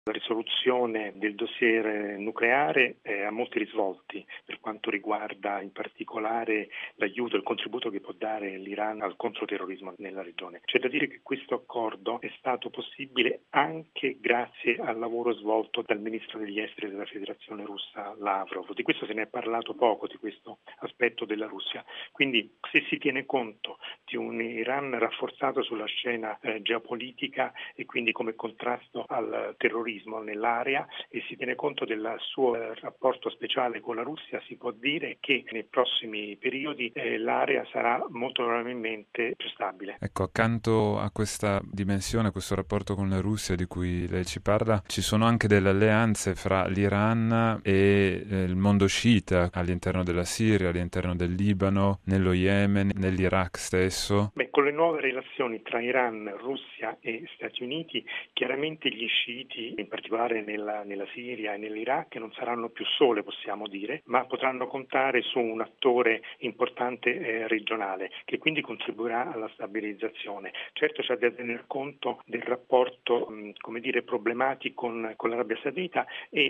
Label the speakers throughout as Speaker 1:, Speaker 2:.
Speaker 1: La risoluzione del dossier nucleare ha molti risvolti per quanto riguarda in particolare l'aiuto e il contributo che può dare l'Iran al controterrorismo nella regione. C'è da dire che questo accordo è stato possibile anche grazie al lavoro svolto dal ministro degli esteri della Federazione Russa Lavrov. Di questo se ne è parlato poco, di questo aspetto della Russia. Quindi se si tiene conto di un Iran rafforzato sulla scena geopolitica e quindi come contrasto al terrorismo nell'area e si tiene conto del suo rapporto speciale con la Russia, si può dire che nei prossimi periodi l'area sarà molto probabilmente più stabile.
Speaker 2: Ecco, accanto a questa dimensione, a questo rapporto con la Russia di cui lei ci parla, ci sono anche delle alleanze fra l'Iran e il mondo sciita all'interno della Siria, all'interno del Libano, nello Yemen, nell'Iraq stesso.
Speaker 1: Con le nuove relazioni tra Iran, Russia e Stati Uniti, chiaramente gli sciiti, in particolare nella Siria e nell'Iraq, non saranno più sole, possiamo dire, ma potranno contare su un attore importante regionale, che quindi contribuirà alla stabilizzazione. Certo c'è da tener conto del rapporto, problematico con l'Arabia Saudita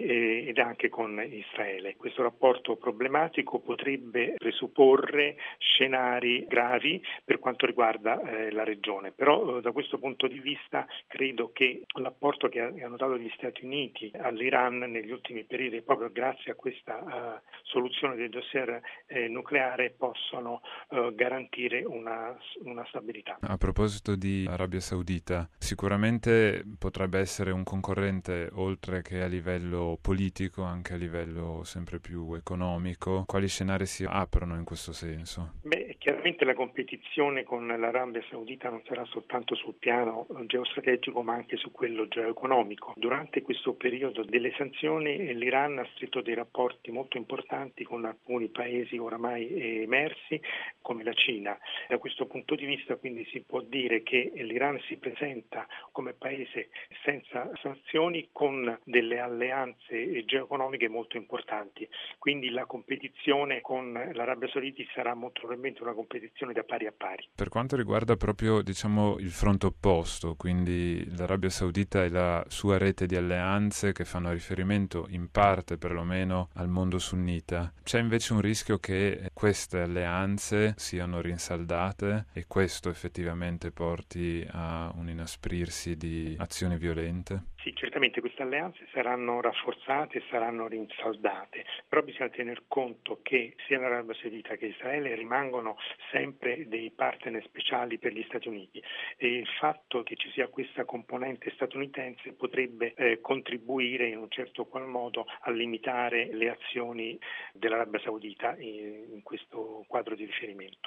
Speaker 1: ed anche con Israele. Questo rapporto problematico potrebbe presupporre scenari gravi per quanto riguarda la regione, però da questo punto di vista credo che l'apporto che hanno dato gli Stati Uniti all'Iran negli ultimi periodi, proprio grazie a questa soluzione del dossier nucleare, possono garantire una stabilità.
Speaker 2: A proposito di Arabia Saudita, sicuramente potrebbe essere un concorrente oltre che a livello politico, anche a livello sempre più economico. Quali scenari si aprono in questo senso?
Speaker 1: Chiaramente la competizione con l'Arabia Saudita non sarà soltanto sul piano geostrategico ma anche su quello geoeconomico. Durante questo periodo delle sanzioni l'Iran ha stretto dei rapporti molto importanti con alcuni paesi oramai emersi come la Cina. Da questo punto di vista quindi si può dire che l'Iran si presenta come paese senza sanzioni con delle alleanze geoeconomiche molto importanti. Quindi la competizione con l'Arabia Saudita sarà molto probabilmente una competizione da pari a pari.
Speaker 2: Per quanto riguarda proprio, il fronte opposto, quindi l'Arabia Saudita e la sua rete di alleanze che fanno riferimento in parte perlomeno al mondo sunnita, c'è invece un rischio che queste alleanze siano rinsaldate e questo effettivamente porti a un inasprirsi di azioni violente?
Speaker 1: Sì, certamente queste alleanze saranno rafforzate e saranno rinsaldate, però bisogna tener conto che sia l'Arabia Saudita che Israele rimangono sempre dei partner speciali per gli Stati Uniti e il fatto che ci sia questa componente statunitense potrebbe contribuire in un certo qual modo a limitare le azioni dell'Arabia Saudita in questo quadro di riferimento.